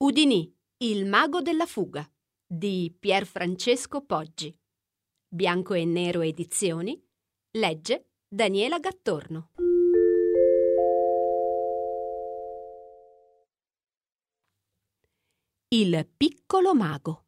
Houdini, il mago della fuga di Pier Francesco Poggi. Bianco e Nero Edizioni. Legge Daniela Gattorno. Il piccolo mago.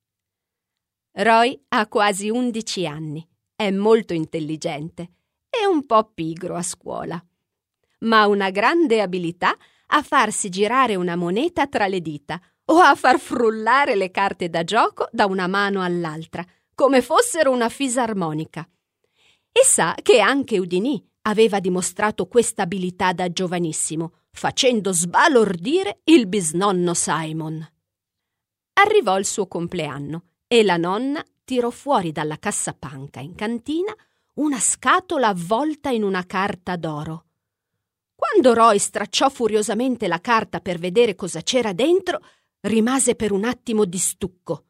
Roy ha quasi 11 anni, è molto intelligente e un po' pigro a scuola, ma ha una grande abilità a farsi girare una moneta tra le dita o a far frullare le carte da gioco da una mano all'altra, come fossero una fisarmonica. E sa che anche Houdini aveva dimostrato questa abilità da giovanissimo, facendo sbalordire il bisnonno Simon. Arrivò il suo compleanno e la nonna tirò fuori dalla cassapanca in cantina una scatola avvolta in una carta d'oro. Quando Roy stracciò furiosamente la carta per vedere cosa c'era dentro, rimase per un attimo di stucco.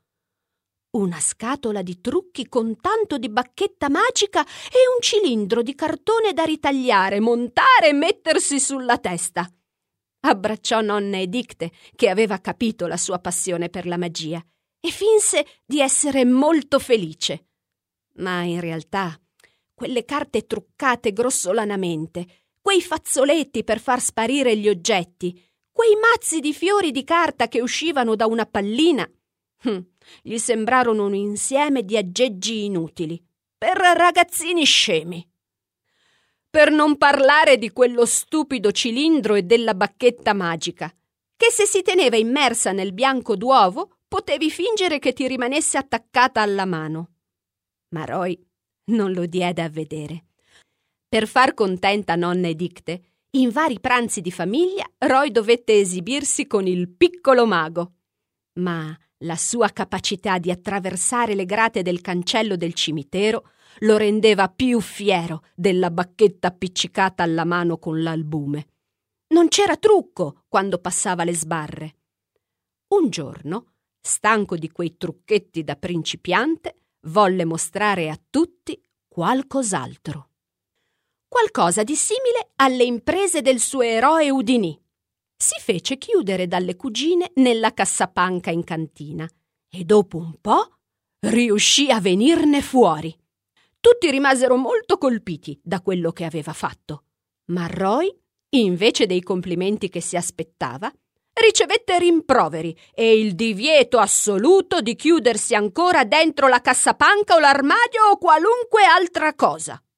Una scatola di trucchi con tanto di bacchetta magica e un cilindro di cartone da ritagliare, montare e mettersi sulla testa. Abbracciò nonna Edicte, che aveva capito la sua passione per la magia, e finse di essere molto felice. Ma in realtà, quelle carte truccate grossolanamente, quei fazzoletti per far sparire gli oggetti, quei mazzi di fiori di carta che uscivano da una pallina, gli sembrarono un insieme di aggeggi inutili, per ragazzini scemi. Per non parlare di quello stupido cilindro e della bacchetta magica, che se si teneva immersa nel bianco d'uovo, potevi fingere che ti rimanesse attaccata alla mano. Ma Roy non lo diede a vedere. Per far contenta nonna Edicte, in vari pranzi di famiglia Roy dovette esibirsi con il piccolo mago. Ma la sua capacità di attraversare le grate del cancello del cimitero lo rendeva più fiero della bacchetta appiccicata alla mano con l'albume. Non c'era trucco quando passava le sbarre. Un giorno, stanco di quei trucchetti da principiante, volle mostrare a tutti qualcos'altro. Qualcosa di simile alle imprese del suo eroe Houdini. Si fece chiudere dalle cugine nella cassapanca in cantina e dopo un po' riuscì a venirne fuori. Tutti rimasero molto colpiti da quello che aveva fatto, ma Roy, invece dei complimenti che si aspettava, ricevette rimproveri e il divieto assoluto di chiudersi ancora dentro la cassapanca o l'armadio o qualunque altra cosa.